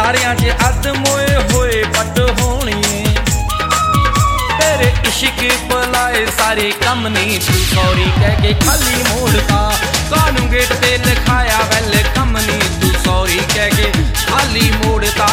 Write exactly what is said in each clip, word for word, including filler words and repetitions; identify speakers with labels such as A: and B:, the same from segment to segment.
A: यारियां च अद मोए होए पट होनी तेरे इश्क पलाए सारे कम नहीं तू सॉरी कह के खाली मोड़ता कानू गेट ते लिखाया वेल कम नहीं तू सॉरी कह के खाली मोड़ता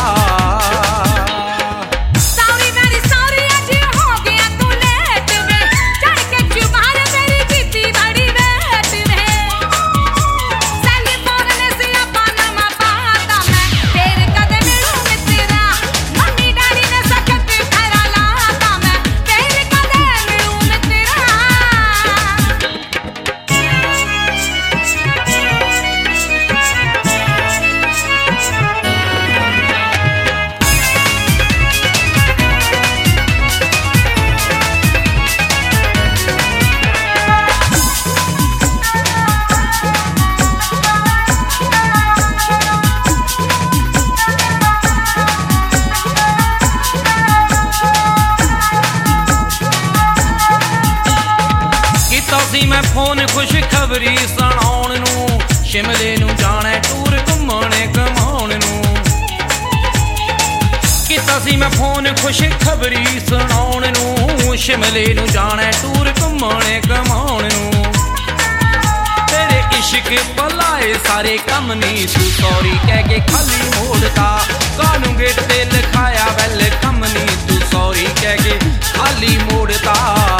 A: मैं फोन खुश खबरी सुनाउण नूं शिमले नूं जाना टूर घुम्मण घुमाउण नूं कीता सी मैं फोन खुश खबरी सुनाउण नूं शिमले नूं जाना टूर घुम्मण घुमाउण नूं तेरे इश्क पलाए सारे कम नहीं तू सॉरी कह के खाली मोड़ता कानू गेट ते लिखाया वेल कम नहीं तू सॉरी कह के खाली मोड़ता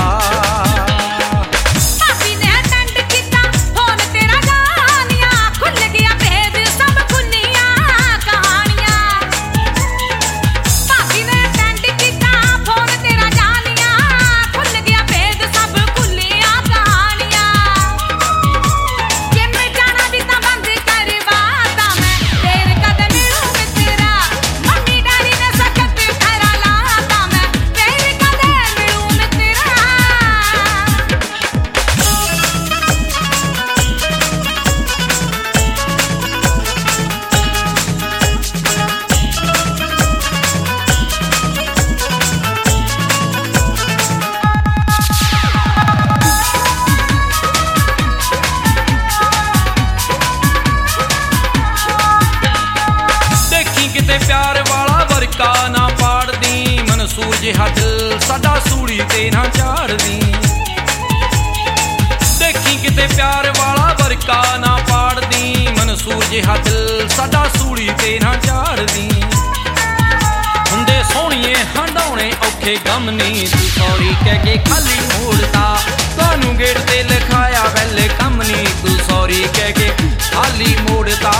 A: प्यार वाला वर्का ना पाड़ दी मनसूर जिहा दिल साडा सूड़ी ते ना झाड़ दी देखी किते प्यार वाला वर्का ना पाड़ दी मनसूर जिहा दिल साडा सूड़ी ते ना झाड़ दी हुंदे सोहणिए हंडाउणे औखे गम नहीं तू सॉरी कह के खाली मोड़ता कानू गेट ते लिखाया वेल कम नहीं तू सॉरी कह के खाली मोड़ता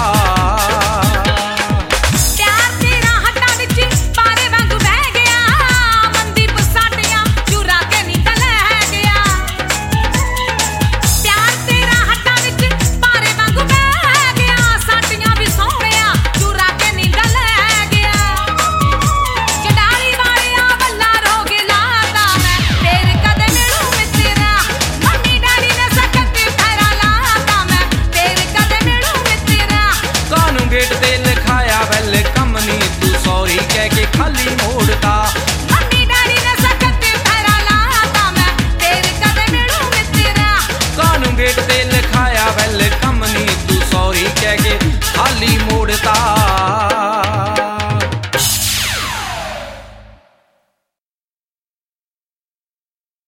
A: गेट ते लिखाया वेल कम नहीं तू सॉरी कह के खाली मोड़ता
B: मम्मी डैडी ने सख्त फेरा लाता मैं तेरे कदम मिलूं मित्रा
A: कानू गेट ते लिखाया वेल कम नहीं तू सॉरी कह के खाली